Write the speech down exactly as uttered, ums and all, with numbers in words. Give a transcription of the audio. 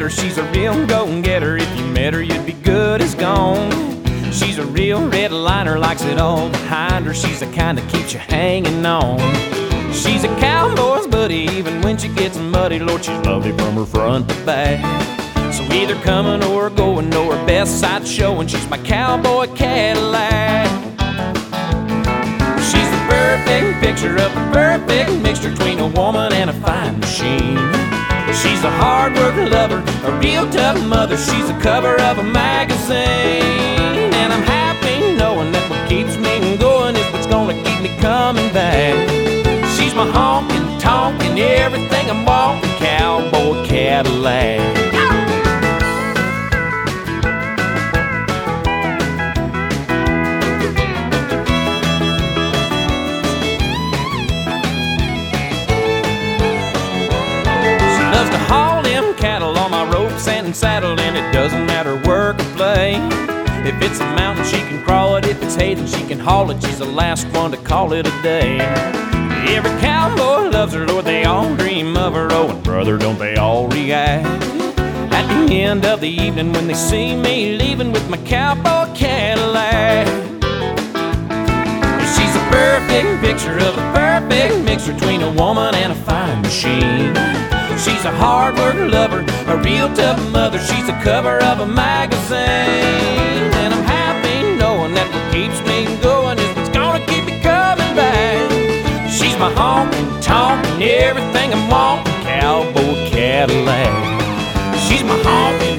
her. She's a real go-getter. If you met her, you'd be good as gone. She's a real red liner, likes it all behind her. She's the kind that keeps you hanging on. She's a cowboy's buddy, even when she gets muddy. Lord, she's lovely from her front to back. So either coming or going, know her best side showing. She's my cowboy Cadillac. She's the perfect picture of a perfect mixture between a woman and a fine machine. She's a hard working lover, a real tough mother. She's the cover of a magazine. And I'm happy knowing that what keeps me going is what's gonna keep me coming back. She's my honking, tonking, everything I'm walking, cowboy Cadillac. Loves to haul them cattle on my ropes and saddle, and it doesn't matter work or play. If it's a mountain, she can crawl it. If it's hay, then she can haul it. She's the last one to call it a day. Every cowboy loves her, Lord, they all dream of her. Oh, and brother, don't they all react at the end of the evening when they see me leaving with my cowboy Cadillac. She's a perfect picture of a perfect mix between a woman and a fine machine. She's a hard-working lover, a real tough mother. She's the cover of a magazine. And I'm happy knowing that what keeps me going is what's gonna keep me coming back. She's my honking, tonking, everything I'm wanting, cowboy Cadillac. She's my honking,